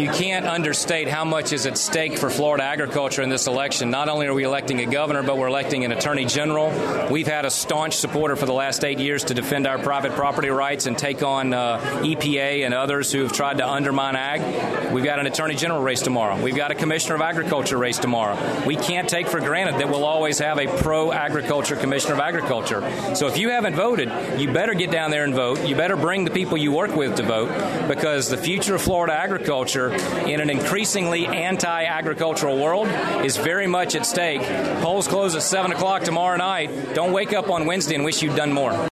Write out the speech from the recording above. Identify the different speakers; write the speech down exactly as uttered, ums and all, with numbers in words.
Speaker 1: you can't understate how much is at stake for Florida agriculture in this election. Not only are we electing a governor, but we're electing an attorney general. We've had a staunch supporter for the last eight years to defend our private property rights and take on uh, E P A and others who have tried to undermine ag. We've got an attorney general race tomorrow. We've got a commissioner of agriculture race tomorrow. We can't take for granted that we'll always have a pro-agriculture commissioner of agriculture. So if you haven't voted, you better get down there and vote. You better bring the people you work with to vote, because the future of Florida agriculture in an increasingly anti-agricultural world is very much at stake. Polls close at seven o'clock tomorrow night. Don't wake up on Wednesday and wish you'd done more.